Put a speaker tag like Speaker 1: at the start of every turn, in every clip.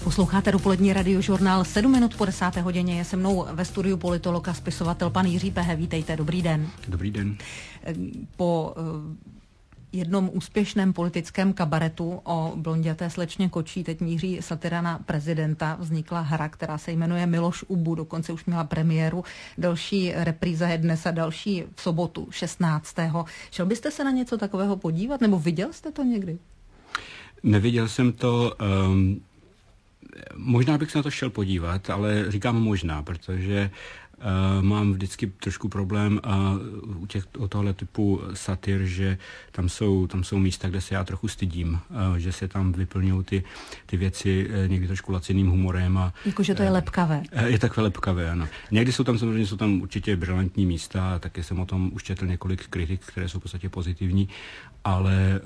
Speaker 1: Posloucháte dopolední radiožurnál 7 minut po 10. hodině. Je se mnou ve studiu politolog a spisovatel pan Jiří Pehe. Vítejte, dobrý den.
Speaker 2: Dobrý den.
Speaker 1: Po jednom úspěšném politickém kabaretu o blonděté slečně Kočí teď míří satira na prezidenta. Vznikla hra, která se jmenuje Miloš Ubu, dokonce už měla premiéru. Další repríza je dnes a další v sobotu 16. Šel byste se na něco takového podívat, nebo viděl jste to někdy?
Speaker 2: Neviděl jsem to. Možná bych se na to šel podívat, ale říkám možná, protože mám vždycky trošku problém u tohle typu satir, že tam jsou místa, kde se já trochu stydím, že se tam vyplňují ty věci někdy trošku laciným humorem.
Speaker 1: Jakože to je lepkavé.
Speaker 2: Je takové lepkavé, ano. Někdy jsou tam určitě brilantní místa, a taky jsem o tom už četl několik kritik, které jsou v podstatě pozitivní, ale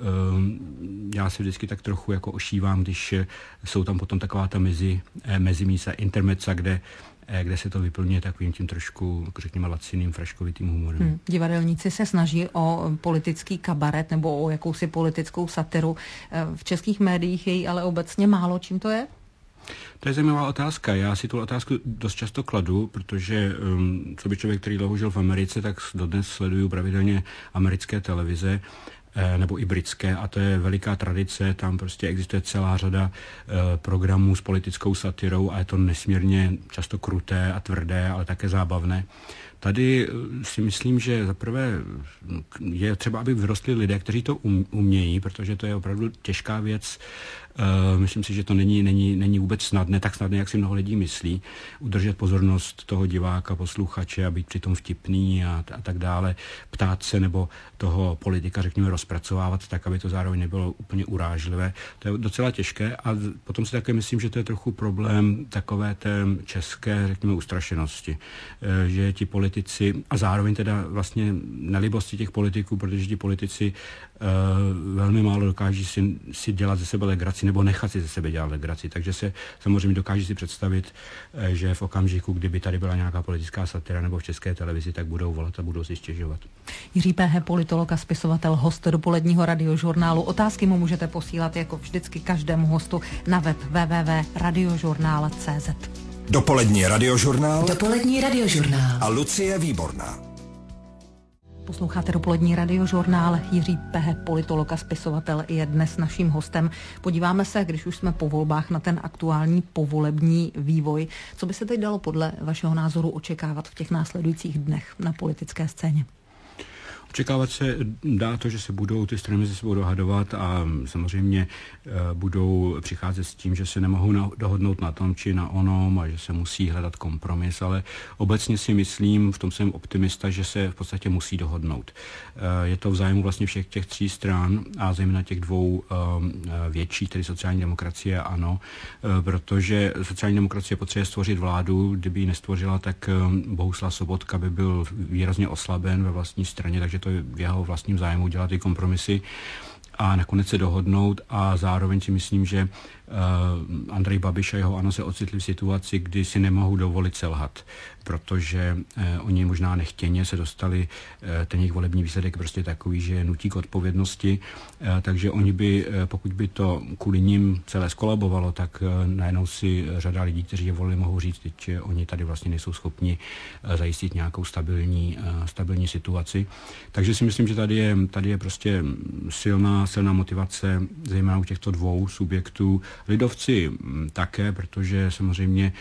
Speaker 2: já si vždycky tak trochu jako ošívám, když jsou tam potom taková ta mezi místa, intermezza, kde se to vyplňuje takovým tím trošku, řekněme, laciným, fraškovitým humorem.
Speaker 1: Divadelníci se snaží o politický kabaret nebo o jakousi politickou satiru. V českých médiích je jí ale obecně málo. Čím to je?
Speaker 2: To je zajímavá otázka. Já si tu otázku dost často kladu, protože co by člověk, který dlouho žil v Americe, tak dodnes sleduju pravidelně americké televize, nebo i britské, a to je veliká tradice, tam prostě existuje celá řada programů s politickou satirou a je to nesmírně často kruté a tvrdé, ale také zábavné. Tady si myslím, že zaprvé je třeba, aby vyrostli lidé, kteří to umějí, protože to je opravdu těžká věc. Myslím si, že to není vůbec snadné, tak snadné, jak si mnoho lidí myslí, udržet pozornost toho diváka, posluchače a být přitom vtipný a tak dále, ptát se nebo toho politika, řekněme, rozpracovávat tak, aby to zároveň nebylo úplně urážlivé. To je docela těžké a potom si také myslím, že to je trochu problém takové té české, řekněme, ustrašenosti, že ti politici a zároveň teda vlastně nelibosti těch politiků, protože ti politici velmi málo dokáží si dělat ze sebe legraci nebo nechat si ze sebe dělat legraci. Takže se samozřejmě dokáží si představit, že v okamžiku, kdyby tady byla nějaká politická satira nebo v České televizi, tak budou volat a budou si stěžovat.
Speaker 1: Jiří Pehe, politolog a spisovatel, host dopoledního radiožurnálu. Otázky mu můžete posílat jako vždycky každému hostu na web www.radiožurnál.cz.
Speaker 3: Dopolední radiožurnál.
Speaker 4: Dopolední radiožurnál.
Speaker 3: A Lucie Výborná.
Speaker 1: Posloucháte dopolední radiožurnál. Jiří Pehe, politolog a spisovatel, je dnes naším hostem. Podíváme se, když už jsme po volbách, na ten aktuální povolební vývoj. Co by se teď dalo podle vašeho názoru očekávat v těch následujících dnech na politické scéně?
Speaker 2: Očekávat se dá to, že se budou ty strany mezi sebou dohadovat a samozřejmě budou přicházet s tím, že se nemohou dohodnout na tom či na onom a že se musí hledat kompromis, ale obecně si myslím, v tom jsem optimista, že se v podstatě musí dohodnout. Je to v zájmu vlastně všech těch tří stran a zejména těch dvou větších, tedy sociální demokracie a ANO, protože sociální demokracie potřebuje stvořit vládu, kdyby ji nestvořila, tak Bohuslav Sobotka by byl výrazně oslaben ve vlastní straně, takže to je v jeho vlastním zájmu dělat ty kompromisy a nakonec se dohodnout a zároveň si myslím, že Andrej Babiš a jeho ANO se ocitli v situaci, kdy si nemohou dovolit selhat, protože oni možná nechtěně se dostali, ten jejich volební výsledek prostě takový, že nutí k odpovědnosti, takže oni by, pokud by to kvůli nim celé skolabovalo, tak najednou si řada lidí, kteří je volili, mohou říct, že oni tady vlastně nejsou schopni zajistit nějakou stabilní situaci. Takže si myslím, že tady je prostě silná motivace, zejména u těchto dvou subjektů. Lidovci také, protože samozřejmě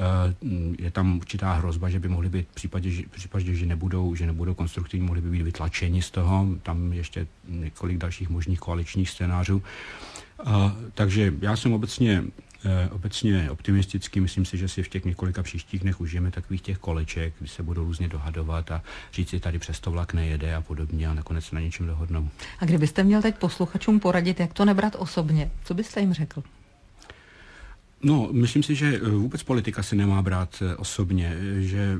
Speaker 2: je tam určitá hrozba, že by mohli být v případě, že nebudou konstruktivní, mohli by být vytlačeni z toho. Tam ještě několik dalších možných koaličních scénářů. Takže já jsem obecně optimistický. Myslím si, že si v těch několika příštích dnech užijeme takových těch koleček, kdy se budou různě dohadovat a říct si, tady přes to vlak nejede a podobně a nakonec se na něčem dohodnou.
Speaker 1: A kdybyste měl teď posluchačům poradit, jak to nebrat osobně, co byste jim řekl?
Speaker 2: No, myslím si, že vůbec politika se nemá brát osobně, že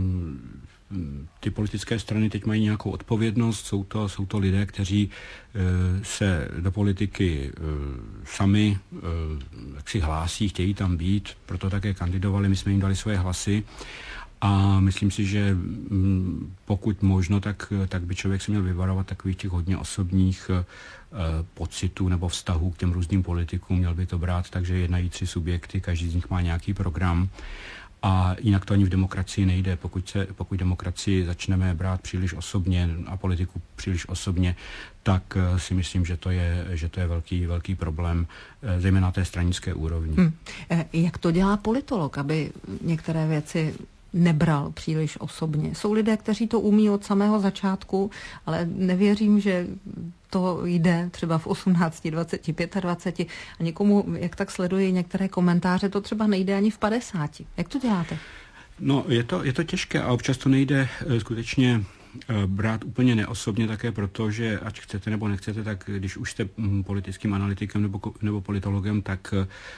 Speaker 2: ty politické strany teď mají nějakou odpovědnost, jsou to lidé, kteří se do politiky sami jak si hlásí, chtějí tam být, proto také kandidovali, my jsme jim dali svoje hlasy A myslím si, že pokud možno, tak by člověk se měl vyvarovat takových těch hodně osobních pocitů nebo vztahů k těm různým politikům. Měl by to brát, takže jednají 3 subjekty, každý z nich má nějaký program. A jinak to ani v demokracii nejde. Pokud demokracii začneme brát příliš osobně a politiku příliš osobně, tak si myslím, že to je velký problém, zejména na té stranické úrovni.
Speaker 1: Jak to dělá politolog, aby některé věci nebral příliš osobně? Jsou lidé, kteří to umí od samého začátku, ale nevěřím, že to jde třeba v 18, 20, 25 a někomu, jak tak sleduji některé komentáře, to třeba nejde ani v 50. Jak to děláte?
Speaker 2: No, je to těžké a občas to nejde skutečně brát úplně neosobně také proto, že ať chcete nebo nechcete, tak když už jste politickým analytikem nebo politologem, tak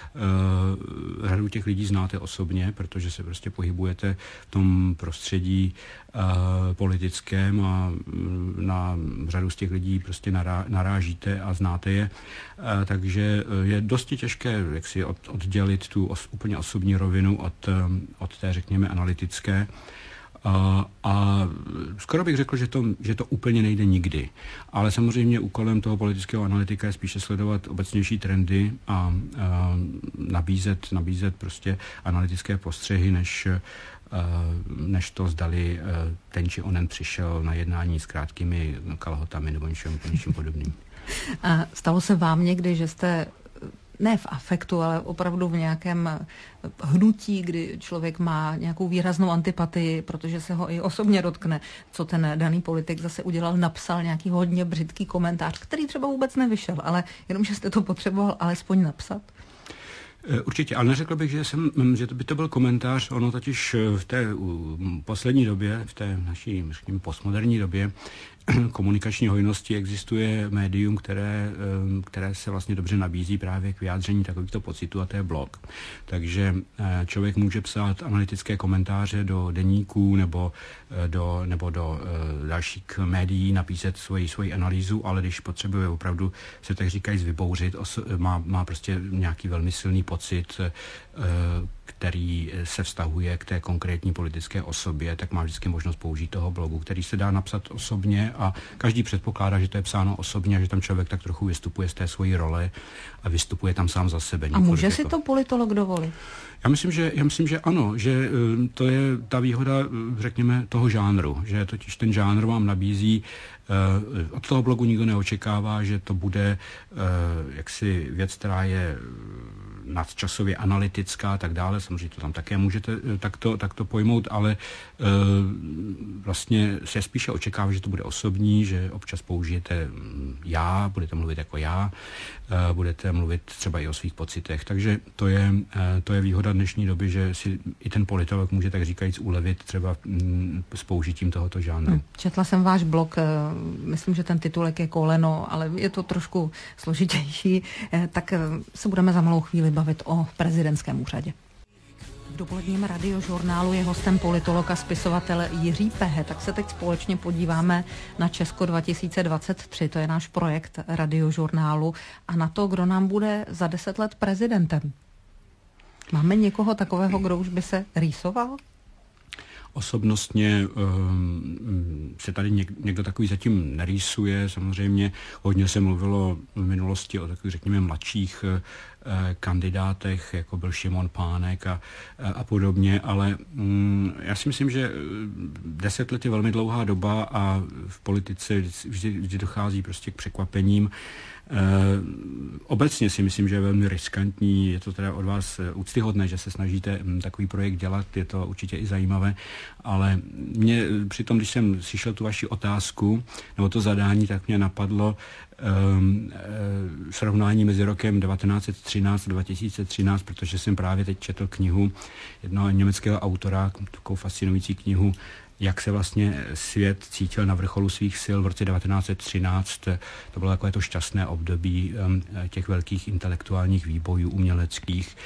Speaker 2: řadu těch lidí znáte osobně, protože se prostě pohybujete v tom prostředí politickém a na řadu z těch lidí prostě narážíte a znáte je. Takže je dosti těžké jak si oddělit tu úplně osobní rovinu od té, řekněme, analytické. A skoro bych řekl, že to úplně nejde nikdy. Ale samozřejmě úkolem toho politického analytika je spíše sledovat obecnější trendy a nabízet prostě analytické postřehy, než to zdali ten či onen přišel na jednání s krátkými kalhotami nebo něčím podobným.
Speaker 1: A stalo se vám někdy, že jste ne v afektu, ale opravdu v nějakém hnutí, kdy člověk má nějakou výraznou antipatii, protože se ho i osobně dotkne, co ten daný politik zase udělal, napsal nějaký hodně břitký komentář, který třeba vůbec nevyšel, ale jenom, že jste to potřeboval alespoň napsat?
Speaker 2: Určitě, ale neřekl bych, že by to byl komentář. Ono totiž v té poslední době, v té naší, řekněme, postmoderní době komunikační hojnosti existuje médium, které se vlastně dobře nabízí právě k vyjádření takovýchto pocitů, a to je blog. Takže člověk může psát analytické komentáře do deníků nebo do dalších médií, napísat svoji analýzu, ale když potřebuje opravdu se tak říkají vybouřit, má prostě nějaký velmi silný pocit, který se vztahuje k té konkrétní politické osobě, tak má vždycky možnost použít toho blogu, který se dá napsat osobně a každý předpokládá, že to je psáno osobně a že tam člověk tak trochu vystupuje z té svojí role a vystupuje tam sám za sebe.
Speaker 1: A může si to politolog dovolit?
Speaker 2: Já myslím, že ano, že to je ta výhoda, řekněme, toho žánru, že totiž ten žánr vám nabízí, od toho blogu nikdo neočekává, že to bude jaksi věc, která je nadčasově analytická a tak dále. Samozřejmě to tam také můžete takto pojmout, ale vlastně se spíše očekává, že to bude osobní, že občas použijete já, budete mluvit jako já, budete mluvit třeba i o svých pocitech. Takže to je výhoda dnešní doby, že si i ten politolog může tak říkajíc ulevit třeba s použitím tohoto žánru.
Speaker 1: Četla jsem váš blog, myslím, že ten titulek je Koleno, ale je to trošku složitější, tak se budeme za malou chvíli bavit o prezidentském úřadě. V dopoledním radiožurnálu je hostem politolog a spisovatel Jiří Pehe, tak se teď společně podíváme na Česko 2023, to je náš projekt radiožurnálu, a na to, kdo nám bude za 10 let prezidentem. Máme někoho takového, kdo už by se rýsoval?
Speaker 2: Osobnostně se tady někdo takový zatím nerýsuje. Samozřejmě hodně se mluvilo v minulosti o takových, řekněme, mladších kandidátech, jako byl Šimon Pánek a podobně, ale já si myslím, že 10 let je velmi dlouhá doba a v politice vždy dochází prostě k překvapením. Obecně si myslím, že je velmi riskantní, je to teda od vás úctyhodné, že se snažíte takový projekt dělat, je to určitě i zajímavé, ale mě přitom, když jsem slyšel tu vaši otázku nebo to zadání, tak mě napadlo srovnání mezi rokem 1913 a 2013, protože jsem právě teď četl knihu jednoho německého autora, takovou fascinující knihu, jak se vlastně svět cítil na vrcholu svých sil v roce 1913. To bylo takové to šťastné období těch velkých intelektuálních výbojů uměleckých.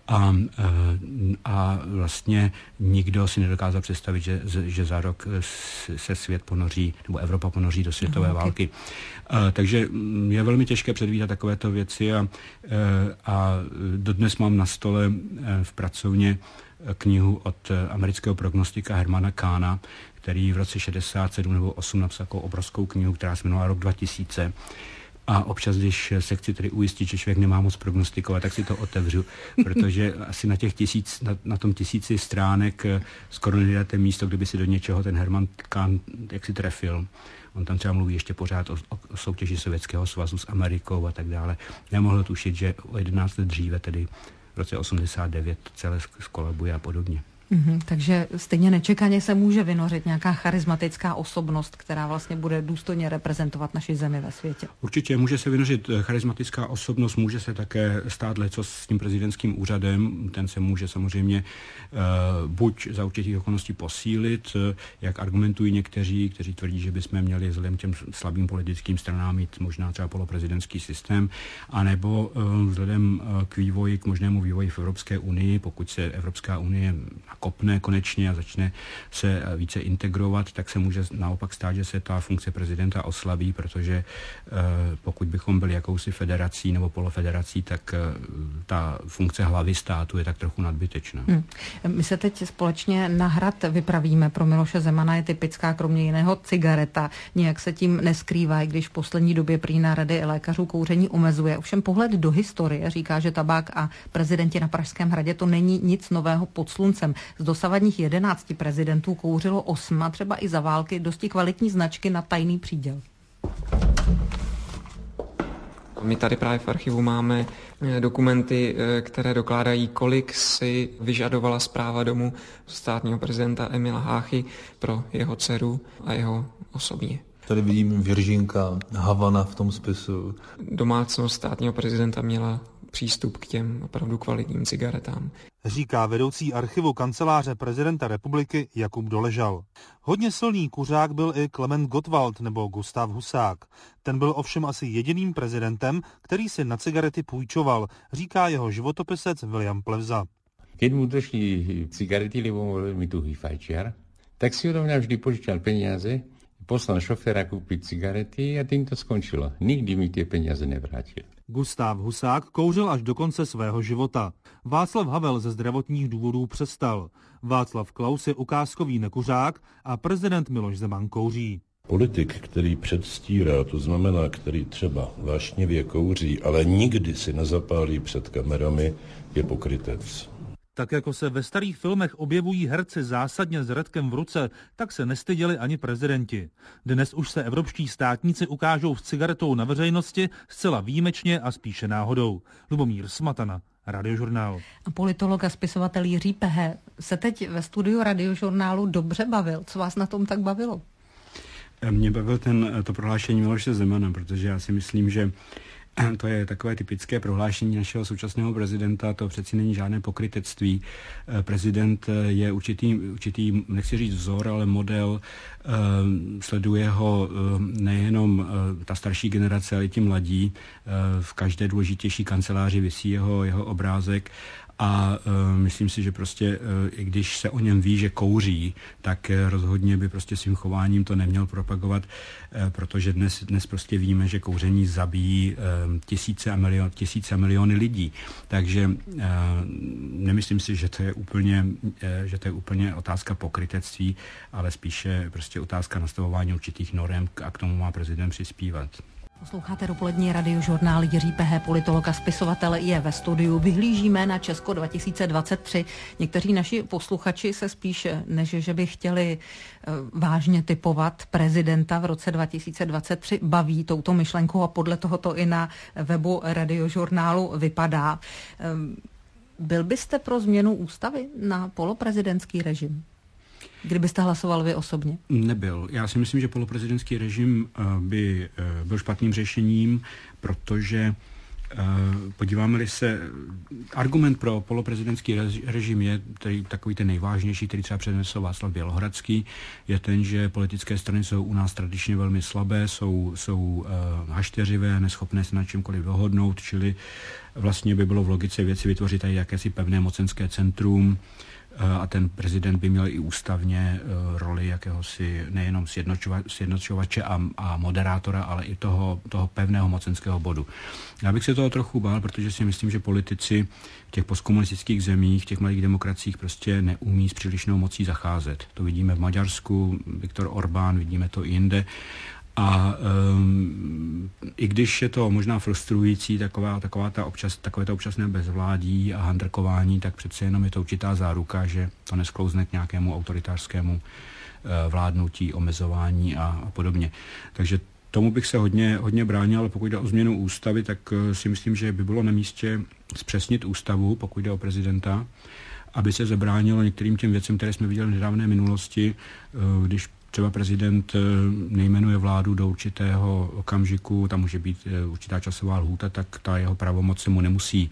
Speaker 2: A vlastně nikdo si nedokázal představit, že za rok se svět ponoří, nebo Evropa ponoří do světové války. Takže je velmi těžké předvídat takovéto věci a dodnes mám na stole v pracovně knihu od amerického prognostika Hermana Kahna, který v roce 67 nebo 8 napsal takovou obrovskou knihu, která se jmenovala Rok 2000. A občas, když se chci tedy ujistit, že člověk nemá moc prognostikovat, tak si to otevřu, protože asi na tom 1000 stránek skoro nedáte místo, kdyby si do něčeho ten Herman Kahn jaksi trefil. On tam třeba mluví ještě pořád o soutěži Sovětského svazu s Amerikou a tak dále. Nemohl tušit, že o 11 let dříve, tedy v roce 89, celé skolabuje a podobně.
Speaker 1: Takže stejně nečekaně se může vynořit nějaká charismatická osobnost, která vlastně bude důstojně reprezentovat naši zemi ve světě.
Speaker 2: Určitě může se vynořit charismatická osobnost, může se také stát leco s tím prezidentským úřadem, ten se může samozřejmě buď za určitých okolností posílit, jak argumentují někteří, kteří tvrdí, že bychom měli vzhledem těm slabým politickým stranám mít možná třeba poloprezidentský systém, anebo vzhledem k možnému vývoji v Evropské unii, pokud se Evropská unie kopne konečně a začne se více integrovat, tak se může naopak stát, že se ta funkce prezidenta oslabí, protože pokud bychom byli jakousi federací nebo polofederací, tak ta funkce hlavy státu je tak trochu nadbytečná.
Speaker 1: My se teď společně na hrad vypravíme. Pro Miloše Zemana je typická kromě jiného cigareta. Nijak se tím neskrývá, i když v poslední době prý na rady lékařů kouření omezuje. Ovšem pohled do historie říká, že tabák a prezidenti na Pražském hradě to není nic nového pod sluncem. Z dosavadních 11 prezidentů kouřilo 8 a třeba i za války dosti kvalitní značky na tajný příděl.
Speaker 4: My tady právě v archivu máme dokumenty, které dokládají, kolik si vyžadovala správa domu státního prezidenta Emila Háchy pro jeho dceru a jeho osobně.
Speaker 5: Tady vidím Viržínka, Havana v tom spisu.
Speaker 4: Domácnost státního prezidenta měla přístup k těm opravdu kvalitním cigaretám.
Speaker 6: Říká vedoucí archivu kanceláře prezidenta republiky Jakub Doležal. Hodně silný kuřák byl i Klement Gottwald nebo Gustav Husák. Ten byl ovšem asi jediným prezidentem, který si na cigarety půjčoval, říká jeho životopisec William Plevza.
Speaker 7: Keď mu došli cigarety, lebo bol veľmi tuhý fajčiar, tak si odo mňa vždy požičal peniaze, poslal šoféra kúpiť cigarety a tým to skončilo. Nikdy mi tie peniaze nevrátil.
Speaker 6: Gustav Husák kouřil až do konce svého života. Václav Havel ze zdravotních důvodů přestal. Václav Klaus je ukázkový nekuřák a prezident Miloš Zeman kouří.
Speaker 8: Politik, který předstírá, to znamená, který třeba vášnivě kouří, ale nikdy si nezapálí před kamerami, je pokrytec.
Speaker 6: Tak jako se ve starých filmech objevují herci zásadně s redkem v ruce, tak se nestyděli ani prezidenti. Dnes už se evropští státníci ukážou s cigaretou na veřejnosti zcela výjimečně a spíše náhodou. Lubomír Smatana, Radiožurnál.
Speaker 1: A politolog a spisovatel Jiří Pehe se teď ve studiu Radiožurnálu dobře bavil. Co vás na tom tak bavilo?
Speaker 2: Mě bavil to prohlášení Miloše Zemana, protože já si myslím, že to je takové typické prohlášení našeho současného prezidenta, to přeci není žádné pokrytectví. Prezident je určitý, nechci říct vzor, ale model, sleduje ho nejenom ta starší generace, ale i ti mladí. V každé důležitější kanceláři visí jeho obrázek. A myslím si, že prostě, i když se o něm ví, že kouří, tak rozhodně by prostě svým chováním to neměl propagovat, protože dnes prostě víme, že kouření zabíjí tisíce a miliony lidí. Takže nemyslím si, že to je úplně otázka pokrytectví, ale spíše prostě otázka nastavování určitých norem a k tomu má prezident přispívat.
Speaker 1: Posloucháte dopolední Radiožurnál. Jiří Pehe, politolog a spisovatel, je ve studiu. Vyhlížíme na Česko 2023. Někteří naši posluchači se spíš, než že by chtěli vážně tipovat prezidenta v roce 2023, baví touto myšlenkou a podle toho to i na webu Radiožurnálu vypadá. Byl byste pro změnu ústavy na poloprezidentský režim? Kdybyste hlasoval vy osobně?
Speaker 2: Nebyl. Já si myslím, že poloprezidentský režim by byl špatným řešením, protože podíváme-li se, argument pro poloprezidentský režim je takový ten nejvážnější, který třeba přednesl Václav Bělohradský, je ten, že politické strany jsou u nás tradičně velmi slabé, jsou hašteřivé, neschopné se na čemkoliv dohodnout, čili vlastně by bylo v logice věci vytvořit tady jakési pevné mocenské centrum, a ten prezident by měl i ústavně roli jakéhosi nejenom sjednocovače a moderátora, ale i toho pevného mocenského bodu. Já bych se toho trochu bál, protože si myslím, že politici v těch postkomunistických zemích, v těch malých demokraciích prostě neumí s přílišnou mocí zacházet. To vidíme v Maďarsku, Viktor Orbán, vidíme to i jinde. A i když je to možná frustrující, takové to občasné bezvládí a handrkování, tak přece jenom je to určitá záruka, že to nesklouzne k nějakému autoritářskému vládnutí, omezování a podobně. Takže tomu bych se hodně bránil, ale pokud jde o změnu ústavy, tak si myslím, že by bylo na místě zpřesnit ústavu, pokud jde o prezidenta, aby se zabránilo některým těm věcem, které jsme viděli v nedávné minulosti, když třeba prezident nejmenuje vládu do určitého okamžiku, tam může být určitá časová lhůta, tak ta jeho pravomoc se mu nemusí,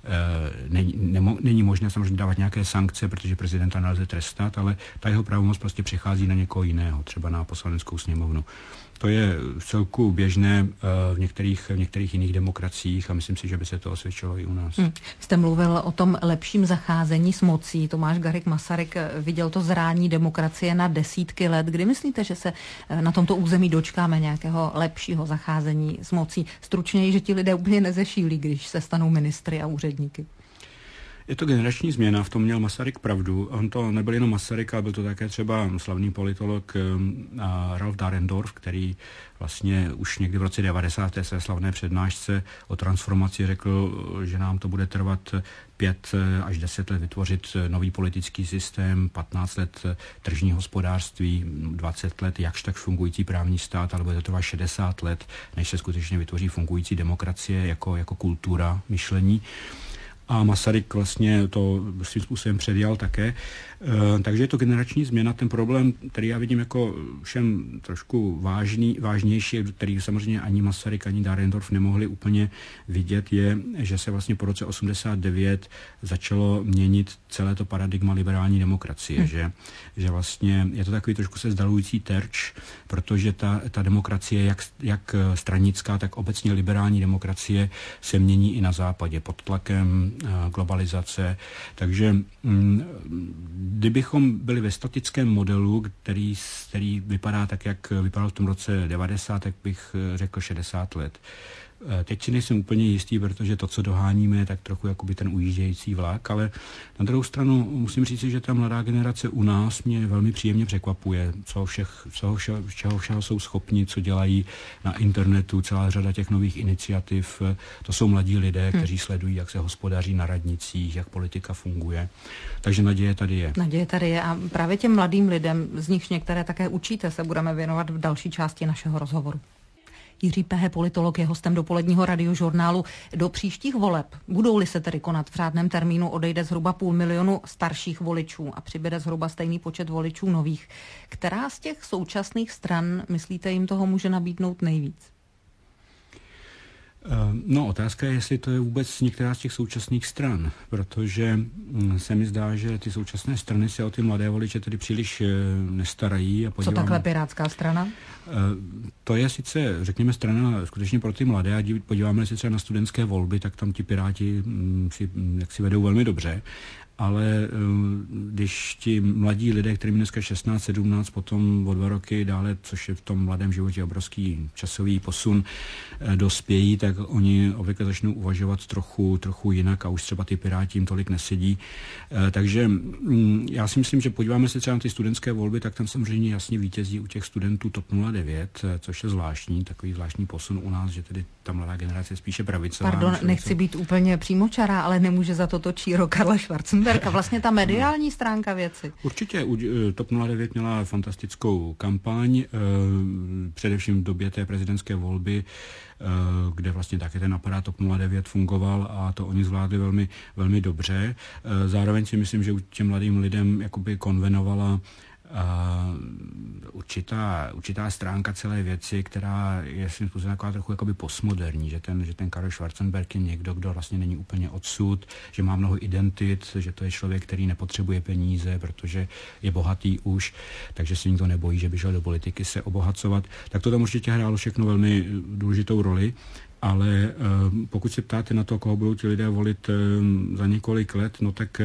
Speaker 2: není možné samozřejmě dávat nějaké sankce, protože prezidenta nelze trestat, ale ta jeho pravomoc prostě přechází na někoho jiného, třeba na poslaneckou sněmovnu. To je vcelku běžné v některých jiných demokraciích a myslím si, že by se to osvědčilo i u nás.
Speaker 1: Jste mluvil o tom lepším zacházení s mocí. Tomáš Garrigue Masaryk viděl to zrání demokracie na desítky let. Kdy myslíte, že se na tomto území dočkáme nějakého lepšího zacházení s mocí? Stručněji, že ti lidé úplně nezešílí, když se stanou ministry a úředníky.
Speaker 2: Je to generační změna, v tom měl Masaryk pravdu. On to nebyl jenom Masaryk, ale byl to také třeba slavný politolog Ralph Dahrendorf, který vlastně už někdy v roce 90. své slavné přednášce o transformaci řekl, že nám to bude trvat 5 až 10 let vytvořit nový politický systém, 15 let tržní hospodářství, 20 let jakž tak fungující právní stát, ale bude to trvat 60 let, než se skutečně vytvoří fungující demokracie jako kultura myšlení. A Masaryk vlastně to svým způsobem předjal také. Takže je to generační změna. Ten problém, který já vidím jako všem trošku vážnější, který samozřejmě ani Masaryk, ani Dahrendorf nemohli úplně vidět, je, že se vlastně po roce 89 začalo měnit celé to paradigma liberální demokracie. Že vlastně je to takový trošku se zdalující terč, protože ta demokracie, jak stranická, tak obecně liberální demokracie se mění i na západě pod tlakem globalizace. Takže kdybychom byli ve statickém modelu, který vypadá tak, jak vypadal v tom roce 90, tak bych řekl 60 let. Teď si nejsem úplně jistý, protože to, co doháníme, je tak trochu jakoby ten ujíždějící vlak, ale na druhou stranu musím říct, že ta mladá generace u nás mě velmi příjemně překvapuje, čeho všeho jsou schopni, co dělají na internetu, celá řada těch nových iniciativ. To jsou mladí lidé, kteří sledují, jak se hospodaří na radnicích, jak politika funguje. Takže naděje tady je. Naděje tady je a právě těm mladým lidem, z nichž některé také učíte, se budeme věnovat v další části našeho rozhovoru. Jiří Pehe, politolog, je hostem dopoledního Radiožurnálu. Do příštích voleb, budou-li se tedy konat v řádném termínu, odejde zhruba 500 000 starších voličů a přibude zhruba stejný počet voličů nových. Která z těch současných stran, myslíte, jim toho může nabídnout nejvíc? No, otázka je, jestli to je vůbec některá z těch současných stran, protože se mi zdá, že ty současné strany se o ty mladé voliče tedy příliš nestarají. Co takhle Pirátská strana? To je sice, řekněme, strana skutečně pro ty mladé a podíváme se třeba na studentské volby, tak tam ti Piráti si vedou velmi dobře. Ale když ti mladí lidé, kterým dneska 16, 17, potom o 2 roky dále, což je v tom mladém životě obrovský časový posun, dospějí, tak oni obvykle začnou uvažovat trochu jinak a už třeba ty Piráti jim tolik nesedí. Takže já si myslím, že podíváme se třeba na ty studentské volby, tak tam samozřejmě jasně vítězí u těch studentů TOP 09, což je takový zvláštní posun u nás, že tedy ta mladá generace je spíše pravicová. Pardon, nechci být úplně přímočará, ale nemůže za to číro Karla Schwarzenberga. Vlastně ta mediální stránka věci. Určitě. TOP 09 měla fantastickou kampaň, především v době té prezidentské volby, kde vlastně také ten aparát TOP 09 fungoval a to oni zvládli velmi, velmi dobře. Zároveň si myslím, že těm mladým lidem jakoby konvenovala určitá stránka celé věci, která je svým způsobem taková trochu jakoby postmoderní, že ten Karel Schwarzenberg je někdo, kdo vlastně není úplně odsud, že má mnoho identit, že to je člověk, který nepotřebuje peníze, protože je bohatý už, takže se nikdo nebojí, že by šel do politiky se obohacovat. Tak to tam určitě hrálo všechno velmi důležitou roli. ale pokud se ptáte na to, koho budou ti lidé volit za několik let, no tak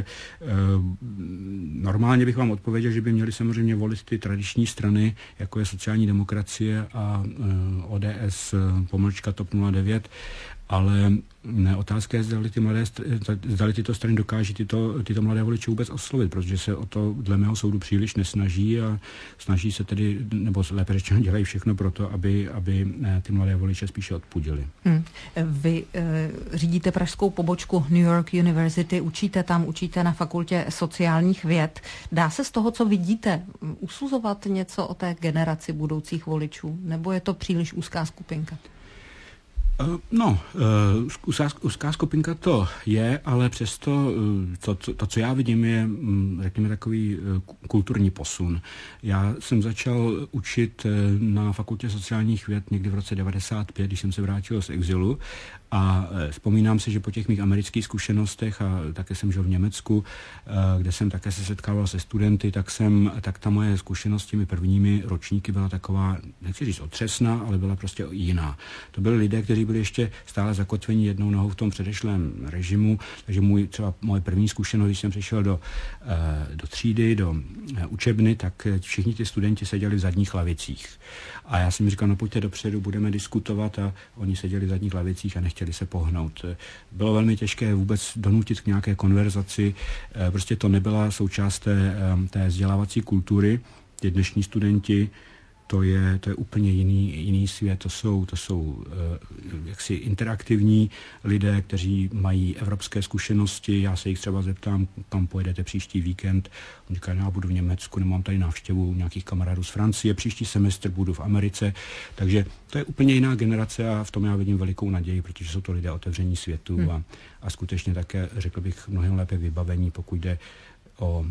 Speaker 2: normálně bych vám odpověděl, že by měli samozřejmě volit ty tradiční strany, jako je sociální demokracie a ODS / TOP 09, ale otázka je, zdali tyto strany dokáží tyto mladé voliče vůbec oslovit, protože se o to dle mého soudu příliš nesnaží a snaží se tedy, nebo lépe řečeno dělají všechno pro to, aby ty mladé voliče spíše odpudili.
Speaker 1: Vy řídíte pražskou pobočku New York University, učíte na fakultě sociálních věd. Dá se z toho, co vidíte, usuzovat něco o té generaci budoucích voličů, nebo je to příliš úzká skupinka?
Speaker 2: No, úzká skupinka to je, ale přesto to, co já vidím, je, řekněme, takový kulturní posun. Já jsem začal učit na fakultě sociálních věd někdy v roce 1995, když jsem se vrátil z exilu, a vzpomínám si, že po těch mých amerických zkušenostech, a také jsem žil v Německu, kde jsem také se setkával se studenty, tak ta moje zkušenost s těmi prvními ročníky byla taková, nechci říct otřesná, ale byla prostě jiná. To byli lidé, kteří byli ještě stále zakotveni jednou nohou v tom předešlém režimu, takže moje první zkušenost, když jsem přišel do třídy, do učebny, tak všichni ti studenti seděli v zadních lavicích. A já jsem říkal, no pojďte dopředu, budeme diskutovat, a oni seděli v zadních lavicích a nechtěli se pohnout. Bylo velmi těžké vůbec donutit k nějaké konverzaci, prostě to nebyla součást té vzdělávací kultury. Ti dnešní studenti, to je úplně jiný svět, to jsou jaksi interaktivní lidé, kteří mají evropské zkušenosti. Já se jich třeba zeptám, kam pojedete příští víkend. On říká, já budu v Německu, nemám tady návštěvu nějakých kamarádů z Francie, příští semestr budu v Americe. Takže to je úplně jiná generace a v tom já vidím velikou naději, protože jsou to lidé otevření světu a skutečně také, řekl bych, mnohem lépe vybavení, pokud jde o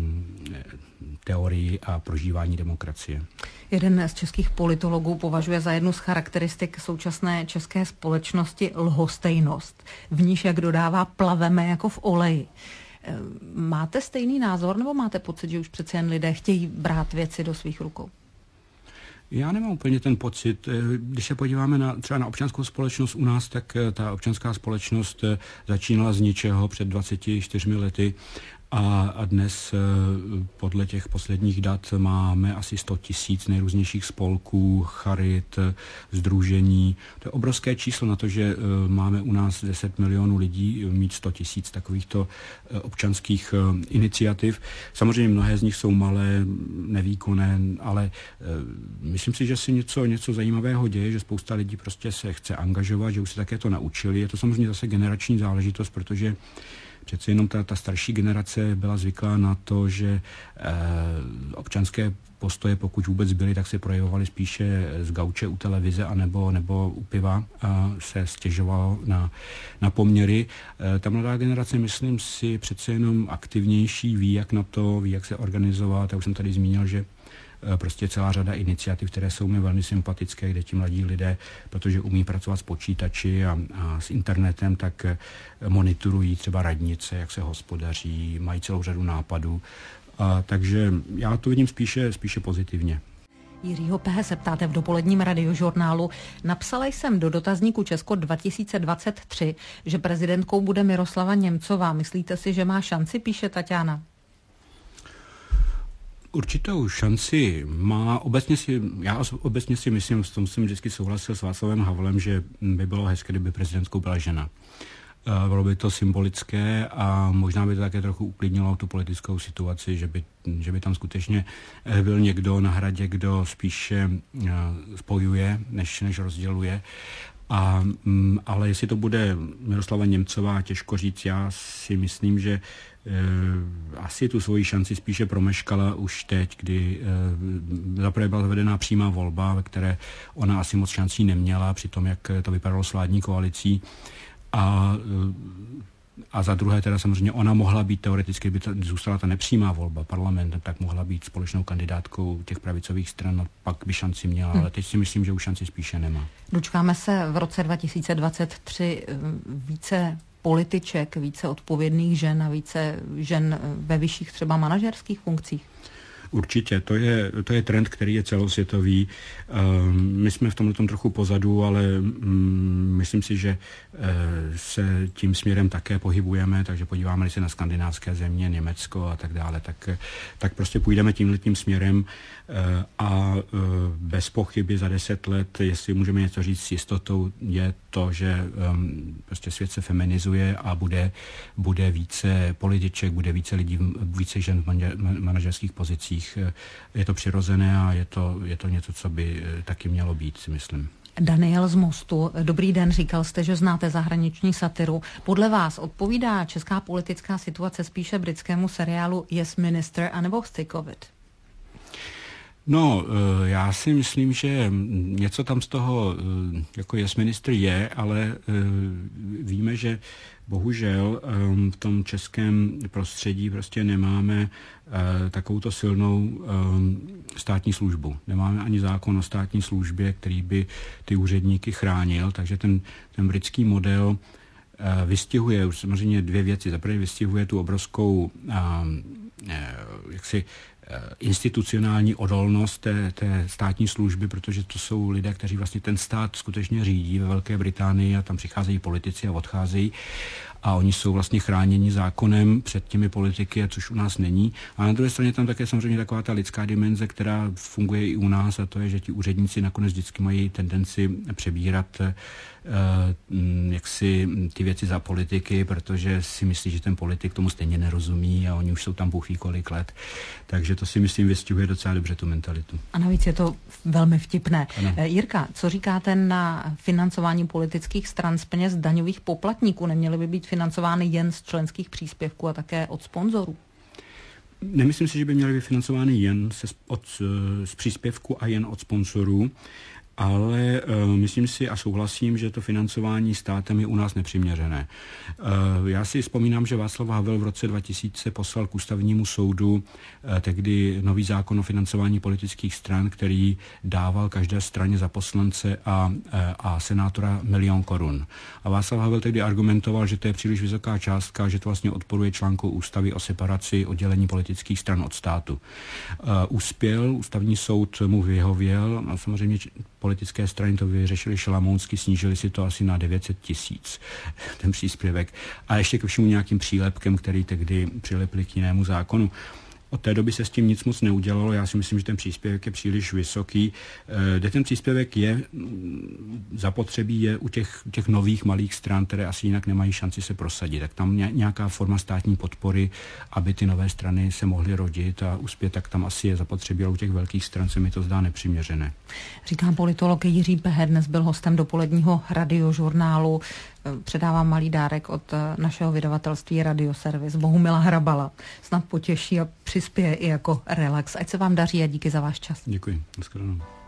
Speaker 2: teorii a prožívání demokracie.
Speaker 1: Jeden z českých politologů považuje za jednu z charakteristik současné české společnosti lhostejnost. V níž, jak dodává, plaveme jako v oleji. Máte stejný názor, nebo máte pocit, že už přece jen lidé chtějí brát věci do svých rukou?
Speaker 2: Já nemám úplně ten pocit. Když se podíváme třeba na občanskou společnost u nás, tak ta občanská společnost začínala z ničeho před 24 lety a dnes podle těch posledních dat máme asi 100 000 nejrůznějších spolků, charit, sdružení. To je obrovské číslo na to, že máme u nás 10 milionů lidí, mít 100 000 takovýchto občanských iniciativ. Samozřejmě mnohé z nich jsou malé, nevýkonné, ale myslím si, že se něco zajímavého děje, že spousta lidí prostě se chce angažovat, že už se také to naučili. Je to samozřejmě zase generační záležitost, protože přece jenom ta starší generace byla zvyklá na to, že občanské postoje, pokud vůbec byly, tak se projevovaly spíše z gauče u televize nebo u piva a se stěžovalo na poměry. Ta mladá generace, myslím si, přece jenom aktivnější, ví, jak na to, ví, jak se organizovat. Já už jsem tady zmínil, že prostě celá řada iniciativ, které jsou mi velmi sympatické, kde ti mladí lidé, protože umí pracovat s počítači a s internetem, tak monitorují třeba radnice, jak se hospodaří, mají celou řadu nápadů. Takže já to vidím spíše pozitivně.
Speaker 1: Jiřího Pehe se ptáte v dopoledním radiožurnálu. Napsala jsem do dotazníku Česko 2023, že prezidentkou bude Miroslava Němcová. Myslíte si, že má šanci, píše Tatiana?
Speaker 2: Určitou šanci má. Já obecně si myslím, v tom jsem vždycky souhlasil s Václavem Havlem, že by bylo hezké, kdyby prezidentkou byla žena. Bylo by to symbolické a možná by to také trochu uklidnilo tu politickou situaci, že by tam skutečně byl někdo na hradě, kdo spíše spojuje, než rozděluje. Ale jestli to bude Miroslava Němcová, těžko říct. Já si myslím, že asi tu svoji šanci spíše promeškala už teď, kdy zaprvé byla zavedená přímá volba, ve které ona asi moc šancí neměla, při tom, jak to vypadalo s vládní koalicí. A za druhé teda samozřejmě ona mohla být teoreticky, kdyby zůstala ta nepřímá volba parlamentem, tak mohla být společnou kandidátkou těch pravicových stran, a pak by šanci měla, ale teď si myslím, že už šanci spíše nemá.
Speaker 1: Dočkáme se v roce 2023 více političek, více odpovědných žen a více žen ve vyšších třeba manažerských funkcích?
Speaker 2: Určitě, to je trend, který je celosvětový. My jsme v tomhle trochu pozadu, ale myslím si, že se tím směrem také pohybujeme, takže podíváme se na skandinávské země, Německo a tak dále, tak prostě půjdeme tímhletím směrem a bez pochyby za 10 let, jestli můžeme něco říct s jistotou, je to, že prostě svět se feminizuje a bude více političek, bude více lidí, více žen v manažerských pozicích. Je to přirozené a je to něco, co by taky mělo být, si myslím.
Speaker 1: Daniel z Mostu, dobrý den, říkal jste, že znáte zahraniční satiru. Podle vás odpovídá česká politická situace spíše britskému seriálu Yes Minister anebo Thick of It?
Speaker 2: No, já si myslím, že něco tam z toho jako Yes Minister je, ale víme, že bohužel v tom českém prostředí prostě nemáme takovouto silnou státní službu. Nemáme ani zákon o státní službě, který by ty úředníky chránil, takže ten britský model vystihuje už samozřejmě dvě věci. Za prvé vystihuje tu obrovskou institucionální odolnost té státní služby, protože to jsou lidé, kteří vlastně ten stát skutečně řídí ve Velké Británii a tam přicházejí politici a odcházejí a oni jsou vlastně chráněni zákonem před těmi politiky, což u nás není. A na druhé straně tam také samozřejmě taková ta lidská dimenze, která funguje i u nás, a to je, že ti úředníci nakonec vždycky mají tendenci přebírat jaksi ty věci za politiky, protože si myslí, že ten politik tomu stejně nerozumí a oni už jsou tam bůh ví kolik let. Takže to si myslím vystihuje docela dobře tu mentalitu.
Speaker 1: A navíc je to velmi vtipné.
Speaker 2: Ano.
Speaker 1: Jirka, co říkáte na financování politických stran z peněz daňových poplatníků? Neměly by být financovány jen z členských příspěvků a také od sponzorů?
Speaker 2: Nemyslím si, že by měly být financovány jen z příspěvku a jen od sponsorů, ale myslím si a souhlasím, že to financování státem je u nás nepřiměřené. Já si vzpomínám, že Václav Havel v roce 2000 poslal k ústavnímu soudu tehdy nový zákon o financování politických stran, který dával každé straně za poslance a senátora 1 000 000 korun. A Václav Havel tehdy argumentoval, že to je příliš vysoká částka, že to vlastně odporuje článku ústavy o separaci oddělení politických stran od státu. Uspěl, ústavní soud mu vyhověl a samozřejmě politické strany to vyřešili šalamounsky, snížili si to asi na 900 000, ten příspěvek. A ještě ke všemu nějakým přílepkem, který tehdy přilepili k jinému zákonu. Od té doby se s tím nic moc neudělalo. Já si myslím, že ten příspěvek je příliš vysoký. Kde ten příspěvek je zapotřebí je u těch nových malých stran, které asi jinak nemají šanci se prosadit. Tak tam nějaká forma státní podpory, aby ty nové strany se mohly rodit a uspět, tak tam asi je zapotřebí, ale u těch velkých stran se mi to zdá nepřiměřené.
Speaker 1: Říkám politolog Jiří Pehe, dnes byl hostem dopoledního radiožurnálu. Předávám malý dárek od našeho vydavatelství Radioservis Bohumila Hrabala. Snad potěší a přispěje i jako relax. Ať se vám daří a díky za váš čas.
Speaker 2: Děkuji. Naschledanou.